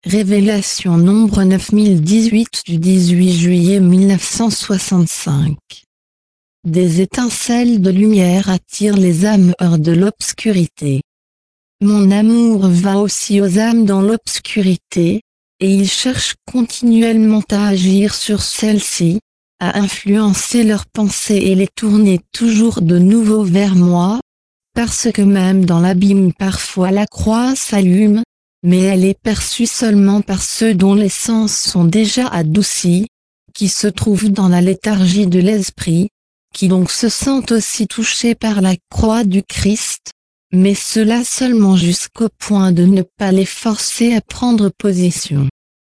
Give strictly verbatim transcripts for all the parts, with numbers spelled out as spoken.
Révélation nombre neuf mille dix-huit du dix-huit juillet mille neuf cent soixante-cinq. Des étincelles de lumière attirent les âmes hors de l'obscurité. Mon amour va aussi aux âmes dans l'obscurité, et il cherche continuellement à agir sur celles-ci, à influencer leurs pensées et les tourner toujours de nouveau vers moi, parce que même dans l'abîme parfois la croix s'allume, mais elle est perçue seulement par ceux dont les sens sont déjà adoucis, qui se trouvent dans la léthargie de l'esprit, qui donc se sentent aussi touchés par la croix du Christ, mais cela seulement jusqu'au point de ne pas les forcer à prendre position.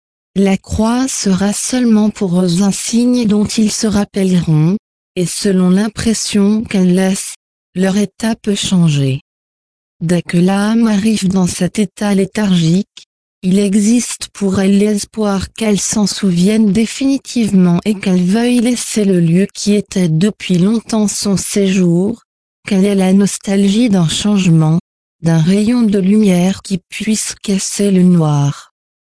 La croix sera seulement pour eux un signe dont ils se rappelleront, et selon l'impression qu'elle laisse, leur état peut changer. Dès que l'âme arrive dans cet état léthargique, il existe pour elle l'espoir qu'elle s'en souvienne définitivement et qu'elle veuille laisser le lieu qui était depuis longtemps son séjour, qu'elle ait la nostalgie d'un changement, d'un rayon de lumière qui puisse casser le noir.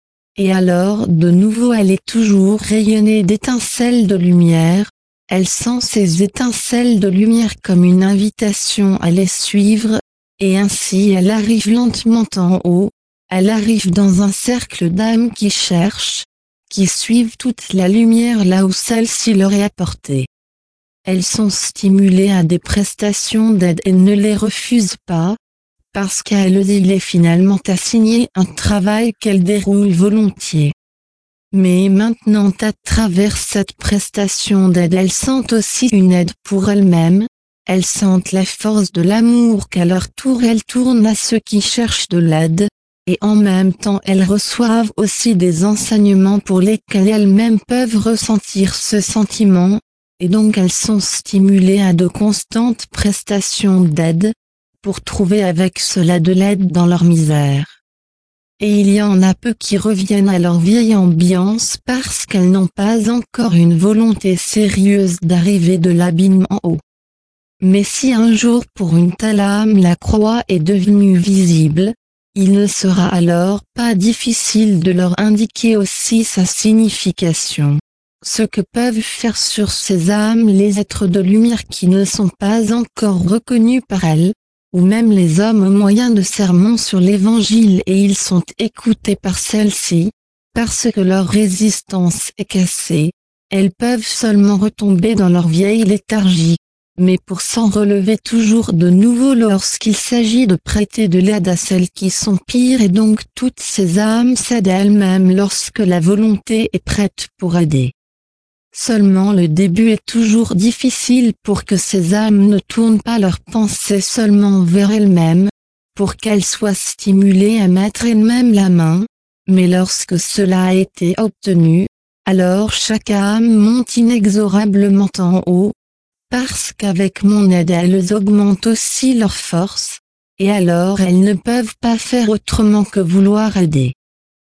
Et alors de nouveau elle est toujours rayonnée d'étincelles de lumière, elle sent ces étincelles de lumière comme une invitation à les suivre, et ainsi elle arrive lentement en haut, elle arrive dans un cercle d'âmes qui cherchent, qui suivent toute la lumière là où celle-ci leur est apportée. Elles sont stimulées à des prestations d'aide et ne les refusent pas, parce qu'elles il est finalement assigné un travail qu'elles déroulent volontiers. Mais maintenant à travers cette prestation d'aide elles sentent aussi une aide pour elles-mêmes, elles sentent la force de l'amour qu'à leur tour elles tournent à ceux qui cherchent de l'aide, et en même temps elles reçoivent aussi des enseignements pour lesquels elles-mêmes peuvent ressentir ce sentiment, et donc elles sont stimulées à de constantes prestations d'aide, pour trouver avec cela de l'aide dans leur misère. Et il y en a peu qui reviennent à leur vieille ambiance parce qu'elles n'ont pas encore une volonté sérieuse d'arriver de l'abîme en haut. Mais si un jour pour une telle âme la croix est devenue visible, il ne sera alors pas difficile de leur indiquer aussi sa signification. Ce que peuvent faire sur ces âmes les êtres de lumière qui ne sont pas encore reconnus par elles, ou même les hommes au moyen de sermons sur l'évangile et ils sont écoutés par celles-ci, parce que leur résistance est cassée, elles peuvent seulement retomber dans leur vieille léthargie. Mais pour s'en relever toujours de nouveau lorsqu'il s'agit de prêter de l'aide à celles qui sont pires et donc toutes ces âmes cèdent à elles-mêmes lorsque la volonté est prête pour aider. Seulement le début est toujours difficile pour que ces âmes ne tournent pas leurs pensées seulement vers elles-mêmes, pour qu'elles soient stimulées à mettre elles-mêmes la main, mais lorsque cela a été obtenu, alors chaque âme monte inexorablement en haut, parce qu'avec mon aide elles augmentent aussi leur force, et alors elles ne peuvent pas faire autrement que vouloir aider.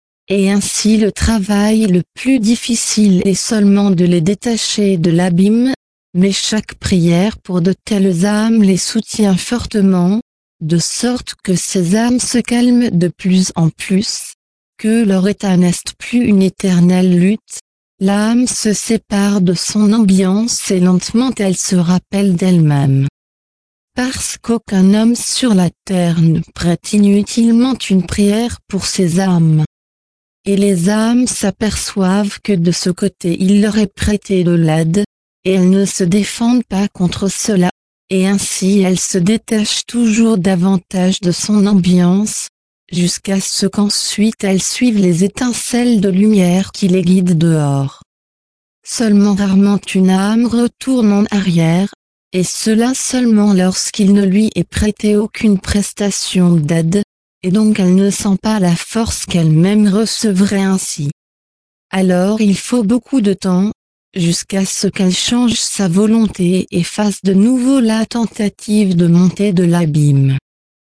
Et ainsi le travail le plus difficile est seulement de les détacher de l'abîme, mais chaque prière pour de telles âmes les soutient fortement, de sorte que ces âmes se calment de plus en plus, que leur état n'est plus une éternelle lutte. L'âme se sépare de son ambiance et lentement elle se rappelle d'elle-même. Parce qu'aucun homme sur la terre ne prête inutilement une prière pour ces âmes. Et les âmes s'aperçoivent que de ce côté il leur est prêté de l'aide, et elles ne se défendent pas contre cela, et ainsi elles se détachent toujours davantage de son ambiance, jusqu'à ce qu'ensuite elles suivent les étincelles de lumière qui les guident dehors. Seulement rarement une âme retourne en arrière, et cela seulement lorsqu'il ne lui est prêté aucune prestation d'aide, et donc elle ne sent pas la force qu'elle-même recevrait ainsi. Alors il faut beaucoup de temps, jusqu'à ce qu'elle change sa volonté et fasse de nouveau la tentative de monter de l'abîme.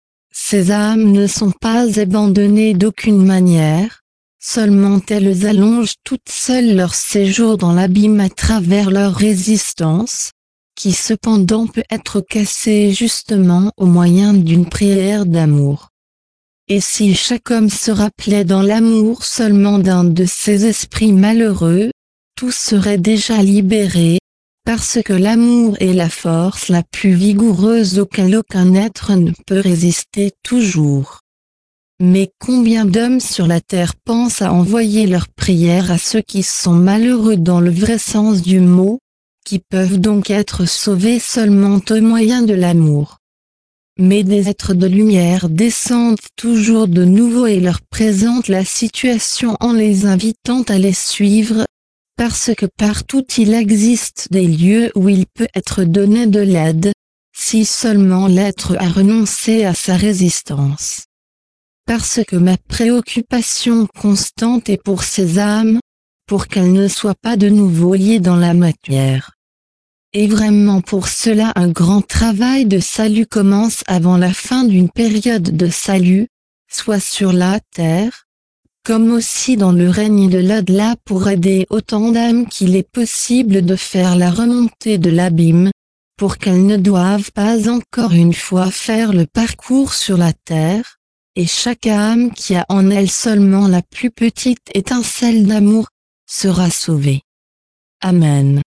Ces âmes ne sont pas abandonnées d'aucune manière, seulement elles allongent toutes seules leur séjour dans l'abîme à travers leur résistance, qui cependant peut être cassée justement au moyen d'une prière d'amour. Et si chaque homme se rappelait dans l'amour seulement d'un de ces esprits malheureux, tout serait déjà libéré, parce que l'amour est la force la plus vigoureuse auquel aucun être ne peut résister toujours. Mais combien d'hommes sur la terre pensent à envoyer leurs prières à ceux qui sont malheureux dans le vrai sens du mot, qui peuvent donc être sauvés seulement au moyen de l'amour. Mais des êtres de lumière descendent toujours de nouveau et leur présentent la situation en les invitant à les suivre, parce que partout il existe des lieux où il peut être donné de l'aide, si seulement l'être a renoncé à sa résistance. Parce que ma préoccupation constante est pour ces âmes, pour qu'elles ne soient pas de nouveau liées dans la matière. Et vraiment pour cela un grand travail de salut commence avant la fin d'une période de salut, soit sur la terre, comme aussi dans le règne de l'au-delà pour aider autant d'âmes qu'il est possible de faire la remontée de l'abîme, pour qu'elles ne doivent pas encore une fois faire le parcours sur la terre, et chaque âme qui a en elle seulement la plus petite étincelle d'amour, sera sauvée. Amen.